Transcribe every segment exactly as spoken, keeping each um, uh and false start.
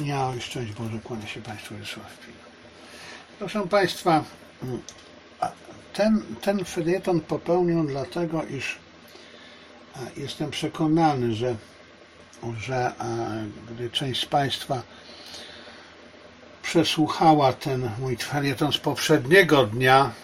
Ja, szczęść Boże, kłania się Państwu Wiesław Pil. Proszę Państwa, ten, ten felieton popełnię dlatego, iż jestem przekonany, że, że gdy część z Państwa przesłuchała ten mój felieton z poprzedniego dnia,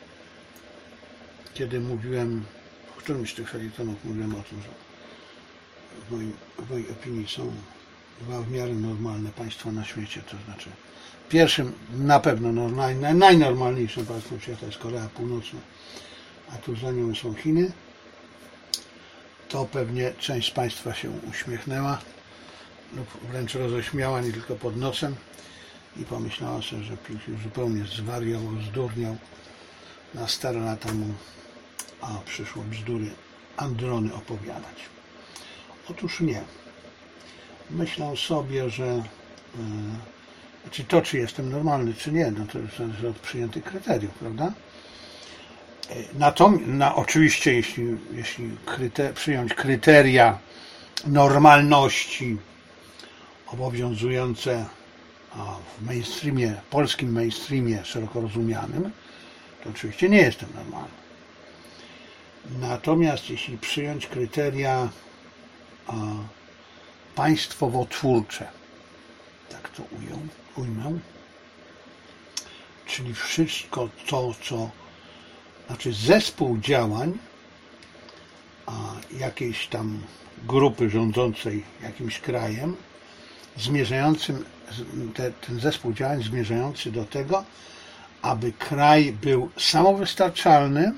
kiedy mówiłem, w którymś z tych felietonów mówiłem o tym, że w, moim, w mojej opinii są dwa w miarę normalne państwa na świecie, to znaczy pierwszym na pewno normalnym, najnormalniejszym państwem świata jest Korea Północna, a tu za nią są Chiny, to pewnie część z Państwa się uśmiechnęła lub wręcz roześmiała, nie tylko pod nosem, i pomyślała sobie, że Pil już zupełnie zwariował, zdurniał, na stare lata mu a przyszło bzdury androny opowiadać. Otóż nie. Myślę sobie, że e, znaczy to, czy jestem normalny, czy nie, no to zależy od przyjętych kryteriów, prawda? Natomiast, na, oczywiście, jeśli, jeśli kryter, przyjąć kryteria normalności obowiązujące w mainstreamie, polskim mainstreamie szeroko rozumianym, to oczywiście nie jestem normalny. Natomiast jeśli przyjąć kryteria a, państwowo-twórcze, tak to ujął, ujmę, czyli wszystko to, co znaczy zespół działań a, jakiejś tam grupy rządzącej jakimś krajem, zmierzającym, te, ten zespół działań zmierzający do tego, aby kraj był samowystarczalny,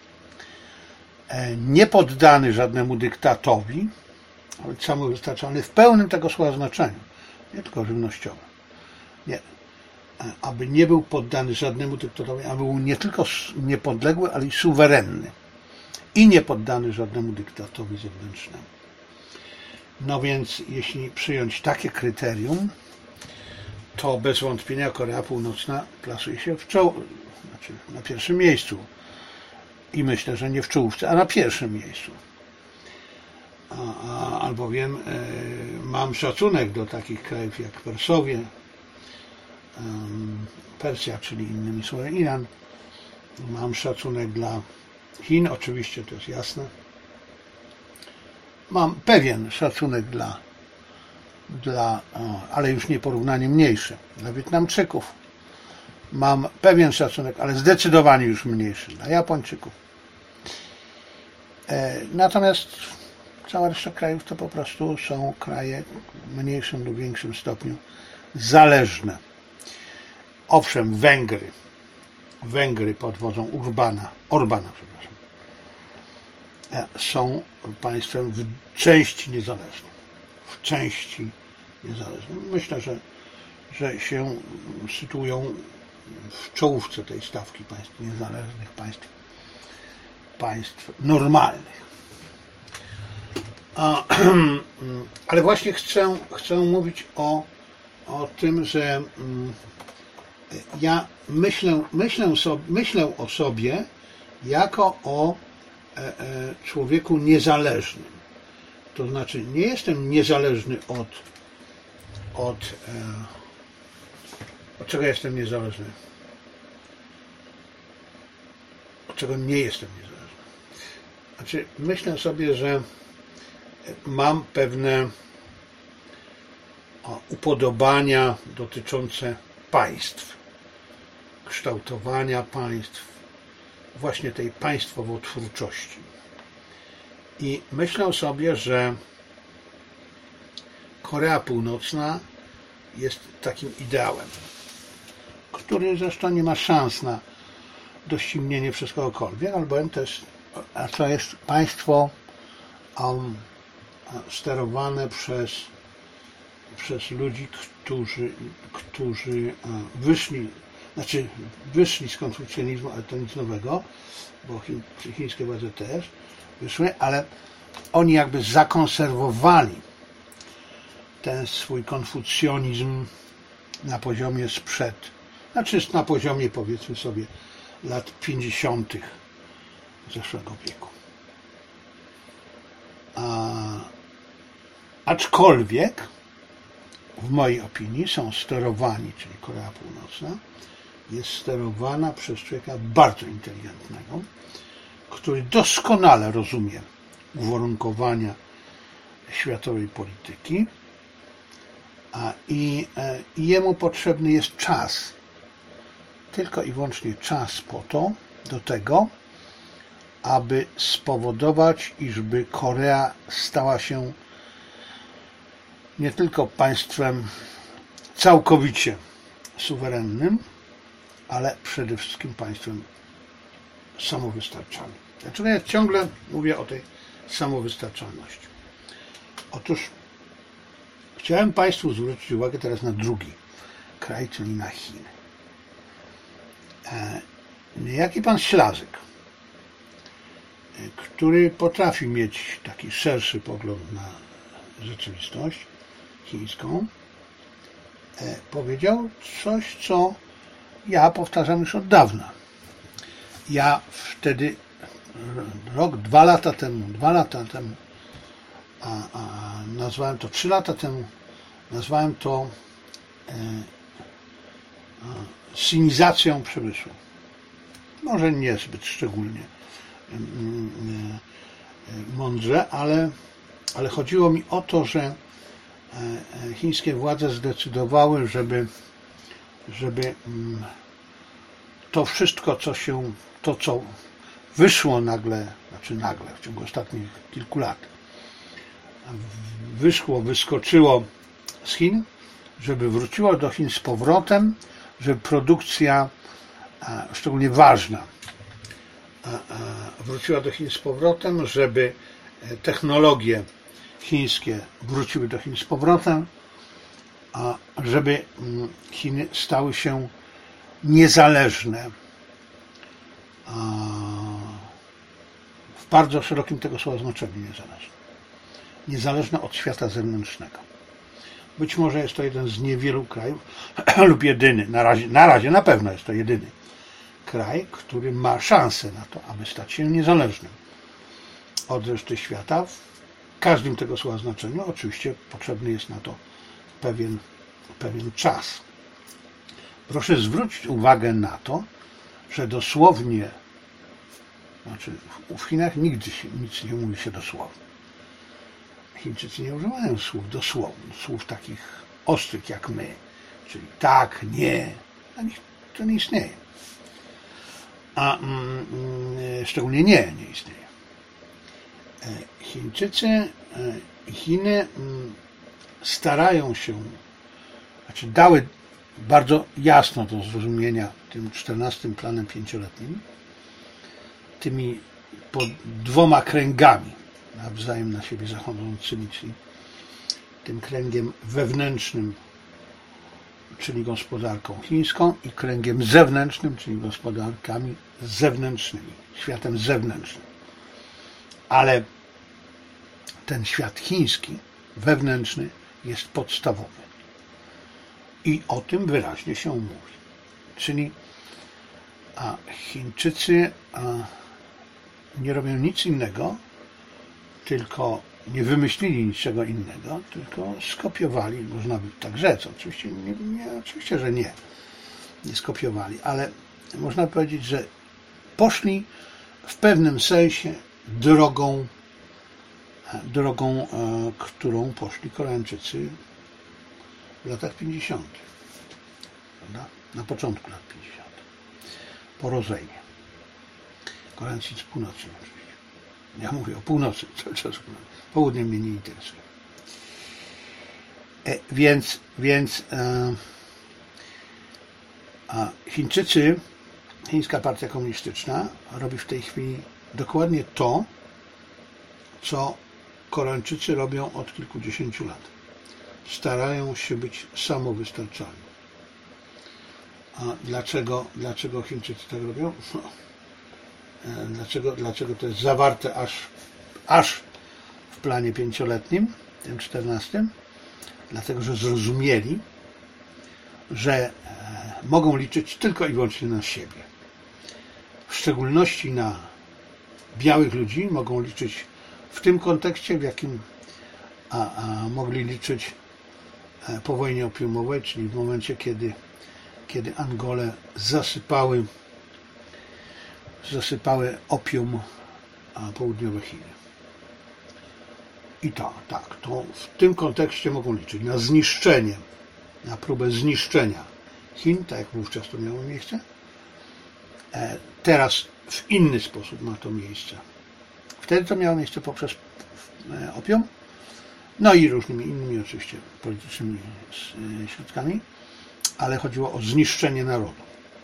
nie poddany żadnemu dyktatowi, ale samowystarczalny w pełnym tego słowa znaczeniu, nie tylko żywnościowym. Nie. Aby nie był poddany żadnemu dyktatowi, aby był nie tylko niepodległy, ale i suwerenny i nie poddany żadnemu dyktatowi zewnętrznemu. No więc jeśli przyjąć takie kryterium, to bez wątpienia Korea Północna plasuje się w czoł... znaczy na pierwszym miejscu. I myślę, że nie w czołówce, a na pierwszym miejscu. A, a, albowiem e, mam szacunek do takich krajów jak Persowie, e, Persja, czyli innymi słowy Iran. Mam szacunek dla Chin, oczywiście to jest jasne. Mam pewien szacunek dla, dla o, ale już nieporównanie mniejszy, dla Wietnamczyków. Mam pewien szacunek, ale zdecydowanie już mniejszy dla Japończyków. E, natomiast cała reszta krajów to po prostu są kraje w mniejszym lub większym stopniu zależne. Owszem, Węgry, Węgry pod wodzą Urbana, Orbana, przepraszam, e, są państwem w części niezależnym. W części niezależnym. Myślę, że, że się sytuują w czołówce tej stawki państw niezależnych, państw, państw normalnych. A, ale właśnie chcę, chcę mówić o, o tym, że ja myślę, myślę, sobie, myślę o sobie jako o e, e, człowieku niezależnym. To znaczy nie jestem niezależny od od e, Od czego jestem niezależny? Od czego nie jestem niezależny? Znaczy, myślę sobie, że mam pewne o, upodobania dotyczące państw, kształtowania państw, właśnie tej państwowo-twórczości. I myślę sobie, że Korea Północna jest takim ideałem, który zresztą nie ma szans na doścignięcie przez kogokolwiek, albowiem to jest, a to jest państwo um, sterowane przez, przez ludzi, którzy, którzy wyszli, znaczy wyszli z konfucjanizmu, ale to nic nowego, bo chiń, chińskie władze też wyszły, ale oni jakby zakonserwowali ten swój konfucjonizm na poziomie sprzed, znaczy na poziomie, powiedzmy sobie, lat pięćdziesiątych zeszłego wieku. A, aczkolwiek w mojej opinii są sterowani, czyli Korea Północna, jest sterowana przez człowieka bardzo inteligentnego, który doskonale rozumie uwarunkowania światowej polityki, a i, i jemu potrzebny jest czas, tylko i wyłącznie czas po to, do tego, aby spowodować, iżby Korea stała się nie tylko państwem całkowicie suwerennym, ale przede wszystkim państwem samowystarczalnym. Dlaczego ja ciągle mówię o tej samowystarczalności? Otóż chciałem Państwu zwrócić uwagę teraz na drugi kraj, czyli na Chiny. Niejaki pan Ślazyk, który potrafi mieć taki szerszy pogląd na rzeczywistość chińską, powiedział coś, co ja powtarzam już od dawna. Ja wtedy, rok, dwa lata temu, dwa lata temu, a, a nazwałem to trzy lata temu, nazwałem to e, a, sinizacją przemysłu. Może niezbyt szczególnie e, e, mądrze, ale, ale chodziło mi o to, że e, chińskie władze zdecydowały, żeby żeby to wszystko, co się, to co wyszło nagle, znaczy nagle, w ciągu ostatnich kilku lat, wyszło, wyskoczyło z Chin, żeby wróciło do Chin z powrotem, żeby produkcja, szczególnie ważna, wróciła do Chin z powrotem, żeby technologie chińskie wróciły do Chin z powrotem, a żeby Chiny stały się niezależne w bardzo szerokim tego słowa znaczeniu niezależne. Niezależne od świata zewnętrznego. Być może jest to jeden z niewielu krajów lub jedyny, na razie, na razie na pewno jest to jedyny kraj, który ma szansę na to, aby stać się niezależnym od reszty świata. W każdym tego słowa znaczeniu oczywiście potrzebny jest na to pewien, pewien czas. Proszę zwrócić uwagę na to, że dosłownie, znaczy w Chinach nigdy się, nic nie mówi się dosłownie. Chińczycy nie używają słów dosłownych, słów takich ostrych jak my, czyli tak, nie, dla nich to nie istnieje. A mm, szczególnie nie, nie istnieje. Chińczycy i Chiny starają się, znaczy dały bardzo jasno do zrozumienia tym czternastym planem pięcioletnim, tymi pod dwoma kręgami nawzajem na siebie zachodzącymi, czyli tym kręgiem wewnętrznym, czyli gospodarką chińską, i kręgiem zewnętrznym, czyli gospodarkami zewnętrznymi, światem zewnętrznym. Ale ten świat chiński, wewnętrzny, jest podstawowy. I o tym wyraźnie się mówi. Czyli a Chińczycy a, nie robią nic innego, tylko nie wymyślili niczego innego, tylko skopiowali, można by tak rzec, oczywiście, nie, nie, oczywiście, że nie, nie skopiowali, ale można powiedzieć, że poszli w pewnym sensie drogą, drogą, którą poszli Koreańczycy w latach pięćdziesiątych, prawda? Na początku lat pięćdziesiątych, po rozejmie. Koreańczycy północni oczywiście. Ja mówię o północy, cały czas południe mnie nie interesuje. E, więc więc e, a Chińczycy, Chińska Partia Komunistyczna robi w tej chwili dokładnie to, co Koreańczycy robią od kilkudziesięciu lat. Starają się być samowystarczalni. A dlaczego, dlaczego Chińczycy tak robią? No, dlaczego, dlaczego to jest zawarte aż, aż w planie pięcioletnim, tym czternastym? Dlatego, że zrozumieli, że mogą liczyć tylko i wyłącznie na siebie. W szczególności na białych ludzi mogą liczyć w tym kontekście, w jakim a, a mogli liczyć po wojnie opiumowej, czyli w momencie, kiedy, kiedy Angolę zasypały, zasypały opium południowe Chiny. I tak, tak, to w tym kontekście mogą liczyć na zniszczenie, na próbę zniszczenia Chin, tak jak wówczas to miało miejsce. Teraz w inny sposób ma to miejsce. Wtedy to miało miejsce poprzez opium, no i różnymi innymi oczywiście politycznymi środkami, ale chodziło o zniszczenie narodu.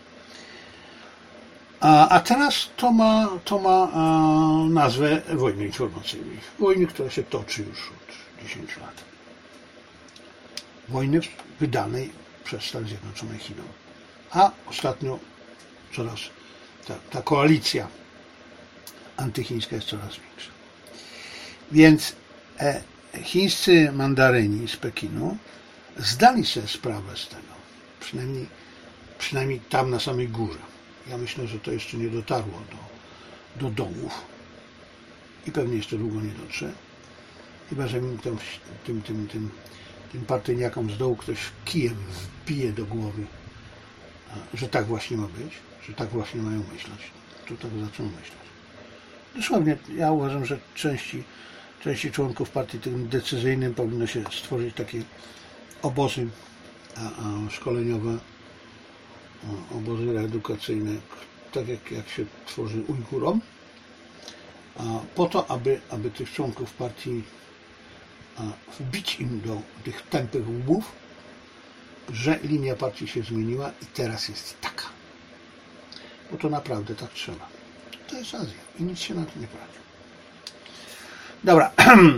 A, a teraz to ma, to ma a, nazwę wojny informacyjnej. Wojny, która się toczy już od dziesięciu lat. Wojny wydanej przez Stany Zjednoczone Chinom. A ostatnio coraz ta, ta koalicja antychińska jest coraz większa. Więc e, chińscy mandaryni z Pekinu zdali sobie sprawę z tego. Przynajmniej, przynajmniej tam na samej górze. Ja myślę, że to jeszcze nie dotarło do, do dołów i pewnie jeszcze długo nie dotrze. Chyba że mi tym, tym, tym, tym, tym partyjniakom z dołu ktoś kijem wbije do głowy, że tak właśnie ma być, że tak właśnie mają myśleć. To tak zaczną myśleć. Dosłownie, ja uważam, że części, części członków partii tym decyzyjnym powinno się stworzyć takie obozy a, a szkoleniowe, obozy reedukacyjne, tak jak, jak się tworzy Ujgurom, po to, aby, aby tych członków partii wbić im do tych tępych łbów, że linia partii się zmieniła i teraz jest taka. Bo to naprawdę tak trzeba. To jest Azja i nic się na to nie poradzi. Dobra.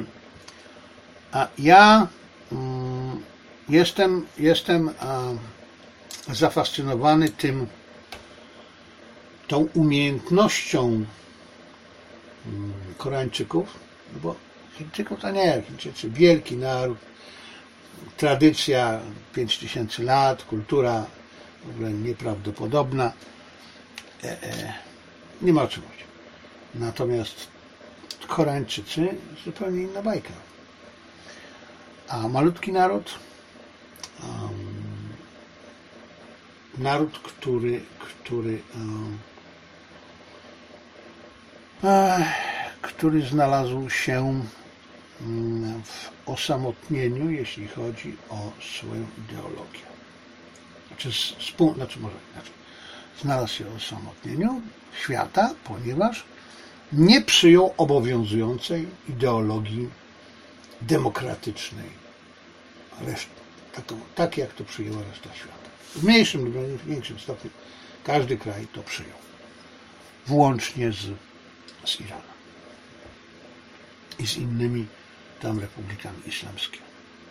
A ja mm, jestem, jestem a, zafascynowany tym, tą umiejętnością Koreańczyków, no bo Chińczyków to nie, Chińczycy wielki naród, tradycja pięć tysięcy lat, kultura w ogóle nieprawdopodobna, e, e, nie ma o czym mówić. Natomiast Koreańczycy zupełnie inna bajka. A malutki naród, um, naród, który, który, um, e, który znalazł się w osamotnieniu, jeśli chodzi o swoją ideologię. Znaczy, z, znaczy może inaczej. Znalazł się w osamotnieniu świata, ponieważ nie przyjął obowiązującej ideologii demokratycznej. Reszt, taką, tak jak to przyjęła reszta świata. W mniejszym lub większym stopniu każdy kraj to przyjął. Włącznie z, z Iranem. I z innymi tam republikami islamskimi.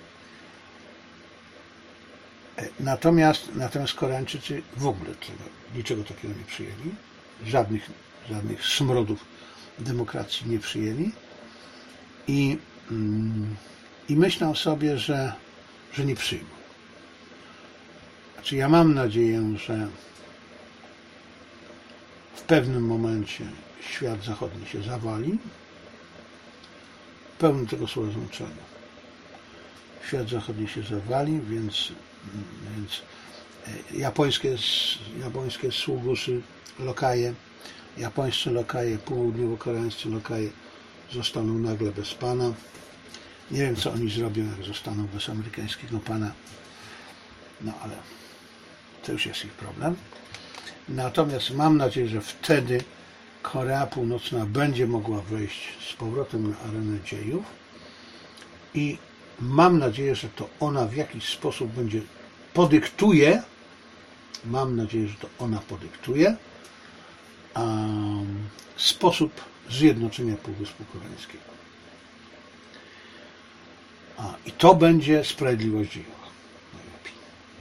Natomiast, natomiast Koreańczycy w ogóle tego, niczego takiego nie przyjęli. Żadnych, żadnych smrodów demokracji nie przyjęli. I, mm, i myślą sobie, że, że nie przyjmą. Znaczy ja mam nadzieję, że w pewnym momencie świat zachodni się zawali, w pełnym tego słowa znaczenia. Świat zachodni się zawali, więc, więc japońskie, japońskie sługusy, lokaje, japońscy lokaje, południowo-koreańscy lokaje zostaną nagle bez pana. Nie wiem, co oni zrobią, jak zostaną bez amerykańskiego pana. No ale to już jest ich problem. Natomiast mam nadzieję, że wtedy Korea Północna będzie mogła wejść z powrotem na arenę dziejów i mam nadzieję, że to ona w jakiś sposób będzie podyktuje, mam nadzieję, że to ona podyktuje um, sposób zjednoczenia Półwyspu Koreańskiego. A, I to będzie sprawiedliwość dziejowa. Najlepiej.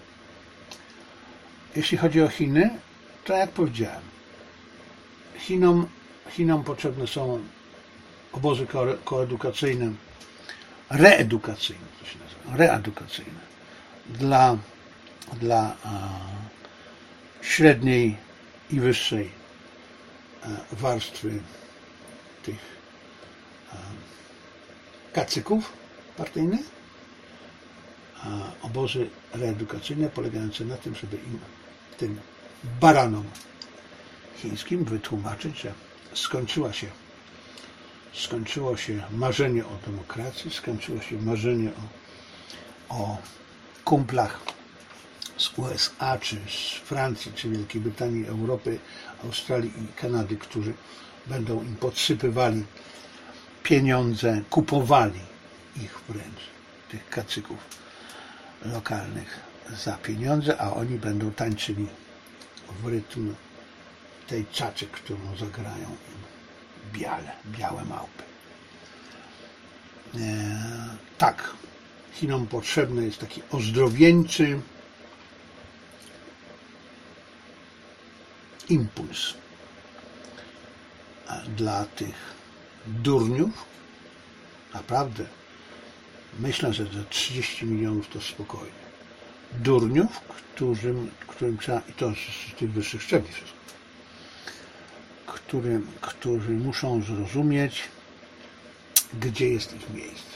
Jeśli chodzi o Chiny, to jak powiedziałem, Chinom, Chinom potrzebne są obozy koedukacyjne, reedukacyjne, to się nazywa, reedukacyjne dla, dla a, średniej i wyższej a, warstwy tych a, kacyków partyjnych, obozy reedukacyjne polegające na tym, żeby im, tym baranom chińskim wytłumaczyć, że skończyła się, skończyło się marzenie o demokracji, skończyło się marzenie o, o kumplach z U S A, czy z Francji, czy Wielkiej Brytanii, Europy, Australii i Kanady, którzy będą im podsypywali pieniądze, kupowali ich wręcz, tych kacyków lokalnych za pieniądze, a oni będą tańczyli w rytm tej czaczy, którą zagrają im biale, białe małpy. E, tak, Chinom potrzebny jest taki ozdrowieńczy impuls dla tych durniów. Naprawdę, myślę, że za trzydzieści milionów to spokojnie. Durniów, którym, którym trzeba, i to z tych wyższych szczebli wszystko, którym, którzy muszą zrozumieć, gdzie jest ich miejsce.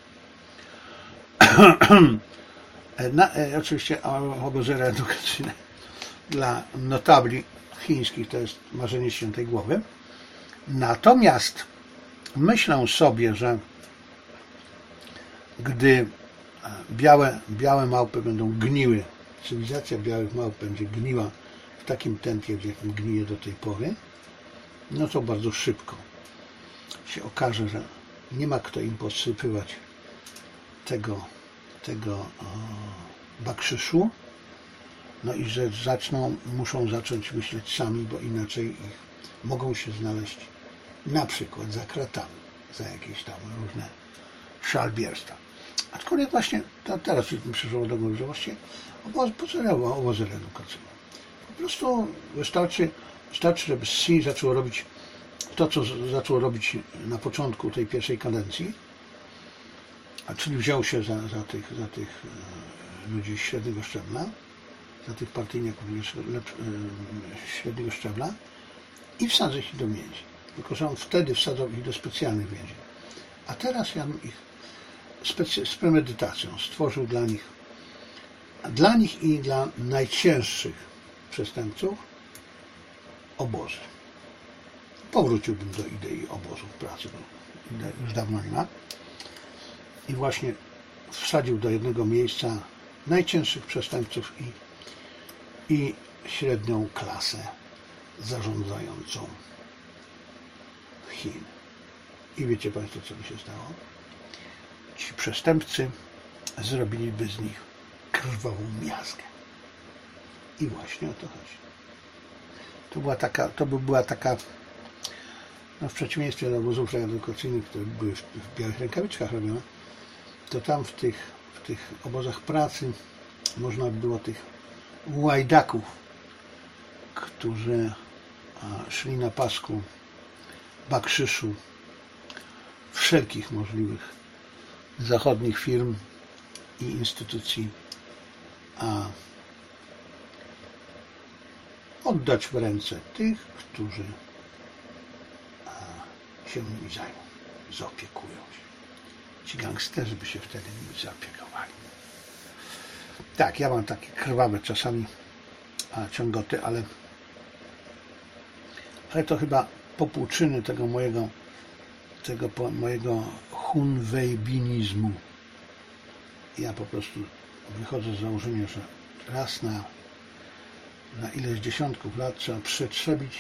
Na, e, oczywiście obozy reedukacyjne dla notabli chińskich to jest marzenie świętej głowy. Natomiast myślę sobie, że gdy białe, białe małpy będą gniły, cywilizacja białych małp będzie gniła w takim tempie, w jakim gnije do tej pory, no to bardzo szybko się okaże, że nie ma kto im podsypywać tego, tego o, bakrzyszu, no i że zaczną, muszą zacząć myśleć sami, bo inaczej ich mogą się znaleźć na przykład za kratami, za jakieś tam różne szalbierstwa. Aczkolwiek właśnie to teraz mi przyszło do głowy, że właściwie obozy, po co obozy reedukacyjne? Po prostu wystarczy, wystarczy, żeby Xi zaczął robić to, co zaczął robić na początku tej pierwszej kadencji, a czyli wziął się za, za, tych, za tych ludzi średniego szczebla, za tych partyjników średniego szczebla i wsadzał ich do więzień. Tylko że on wtedy wsadzał ich do specjalnych więzień. A teraz ja bym ich z premedytacją stworzył dla nich, dla nich i dla najcięższych przestępców obozy. Powróciłbym do idei obozów pracy, bo już dawno nie ma. I właśnie wsadził do jednego miejsca najcięższych przestępców i, i średnią klasę zarządzającą Chin. I wiecie Państwo, co by się stało? Ci przestępcy zrobiliby z nich krwawą miazgę. I właśnie o to chodzi. To była taka, to by była taka, no w przeciwieństwie do obozów reedukacyjnych, które były w, w białych rękawiczkach robione, to tam w tych, w tych obozach pracy można było tych łajdaków, którzy szli na pasku bakrzyszu wszelkich możliwych zachodnich firm i instytucji, a oddać w ręce tych, którzy się nimi zajmą, zaopiekują się. Ci gangsterzy by się wtedy nimi zaopiekowali. Tak, ja mam takie krwawe czasami ciągoty, ale ale to chyba popłuczyny tego mojego tego mojego hunwejbinizmu. Ja po prostu wychodzę z założenia, że raz na na ileś dziesiątków lat trzeba przetrzebić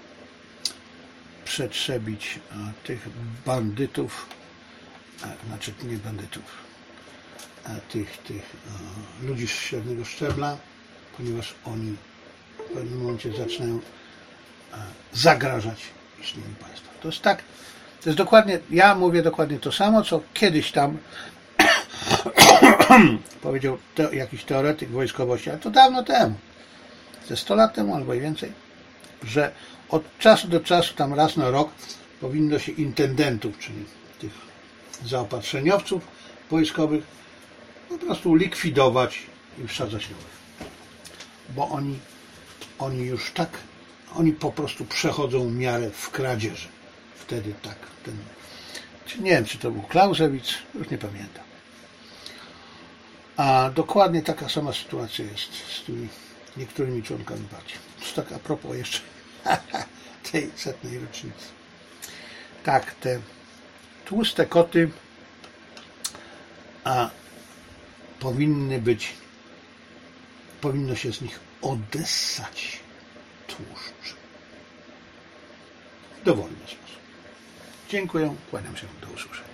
przetrzebić tych bandytów, znaczy nie bandytów, tych, tych ludzi średniego szczebla, ponieważ oni w pewnym momencie zaczynają zagrażać istnieniu państwa. To jest tak, to jest dokładnie, ja mówię dokładnie to samo, co kiedyś tam powiedział te, jakiś teoretyk wojskowości, ale to dawno temu, ze sto lat temu albo i więcej, że od czasu do czasu, tam raz na rok, powinno się intendentów, czyli tych zaopatrzeniowców wojskowych, po prostu likwidować i wsadzać nowych. Bo oni, oni już tak, oni po prostu przechodzą miarę w kradzieży. Wtedy tak, ten, nie wiem, czy to był Clausewitz, już nie pamiętam. A dokładnie taka sama sytuacja jest z tymi niektórymi członkami partii. To tak a propos jeszcze tej setnej rocznicy. Tak, te tłuste koty a powinny być, powinno się z nich odessać tłuszcz w dowolny sposób. Dziękuję, kłaniam się, do usłyszenia.